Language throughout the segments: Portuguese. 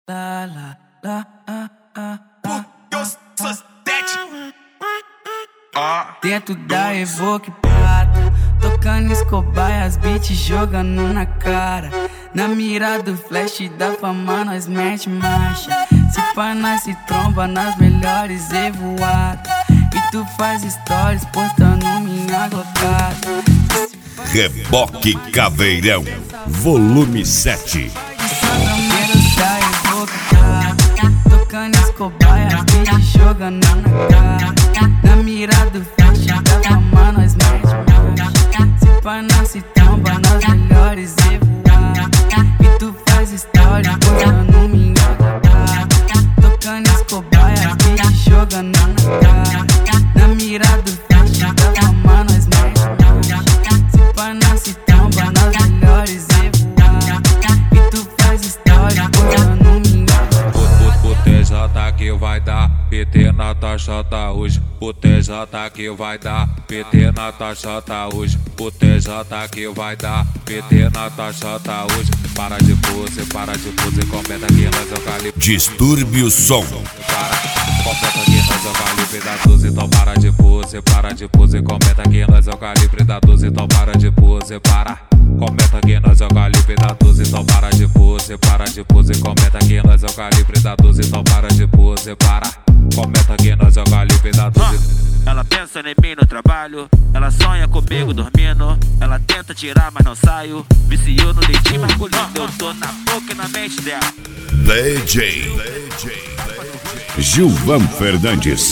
Lá, lá, lá, Dentro da Evoque Prata, tocando Escobar, as beats jogando na cara. Na mira do flash da fama nós mete marcha. Se pá nós se tromba nas melhores evoadas. E tu faz stories postando minha glocada. Reboque Caveirão, volume 7. Tocando Escobar, as beats jogando na cara. Na mira do flash da fama nós mete marcha. Se pá nós se tromba nas melhores evoadas. E tu faz stories postando minha glocada. Tocando Escobar, as beats jogando na cara. Na mira do flash da fama nós mete marcha. Se pá nós se tromba nas melhores evoadas. E tu faz stories postando minha glocada. O TJ que vai dar PT na taxota hoje. O TJ que vai dar PT na taxota hoje. O TJ que vai dar PT na taxota hoje. Para de pose, comenta que nós é o calibre. Distúrbio o som. Comenta que nós é o calibre da 12, então para de pose, comenta que nós é o calibre da 12, então para de pose, para. Comenta que nós é o calibre da 12, então para de pose, comenta que nós é o calibre da 12, então para de pose, para. Comenta que nós é o calibre da 12. Ela pensa em mim no trabalho, ela sonha comigo dormindo. Ela tenta tirar, mas não saio. Viciou no leitinho masculino, eu tô na boca e na mente dela. DJ Gilvan Fernandes.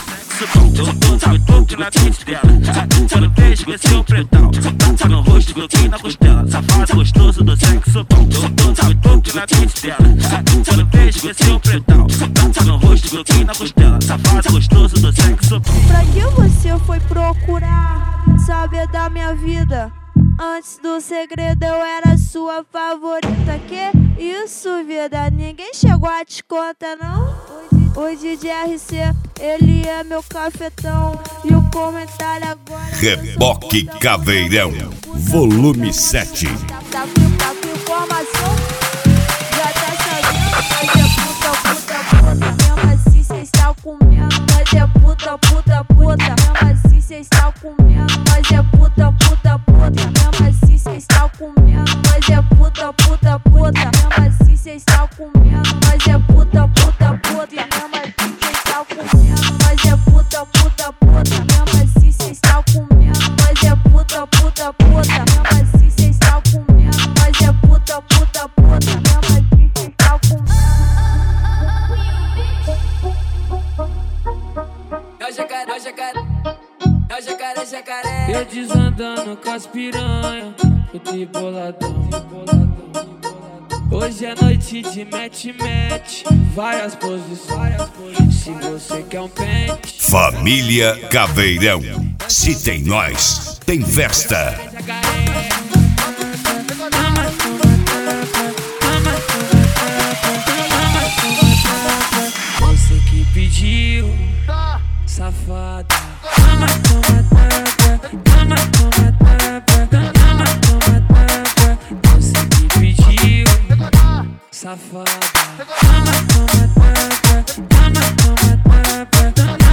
Sabe na mente dela. Se ela fez com esse seu pretão, tá no rosto, gloquinho na costela. Safado gostoso do sexo bom. Sabe tudo na mente dela. Se ela fez com esse seu pretão, tá no rosto, gloquinho na costela. Safado gostoso do sexo bom. Pra que você foi procurar saber da minha vida? Antes do segredo eu era sua favorita. Que isso, vida? Ninguém chegou a te contar, não? Hoje de RC, ele é meu cafetão. E o comentário agora... Reboque Caveirão, volume 7. Tá com informação? Já tá sabendo? Mas é puta. Mesmo assim cê está comendo. Mas é puta. Mesmo assim cê está comendo. Mas é puta. Mesmo assim cê está comendo. Mas é puta. Mesmo assim cê está comendo. Mas é puta. Mesmo assim cê está comendo. Mas é puta. Mesmo assim cê está comendo. Mas é puta. Mesmo assim cê está comendo. Mas é puta. Mesmo assim cê está comendo. É o jacaré. Eu desandando com as piranha, eu tô boladão. Hoje é noite de mete, várias posições. Se você quer um pente, Família Caveirão. Se tem nós, tem festa. você que pediu, safada. Você que pediu, safada.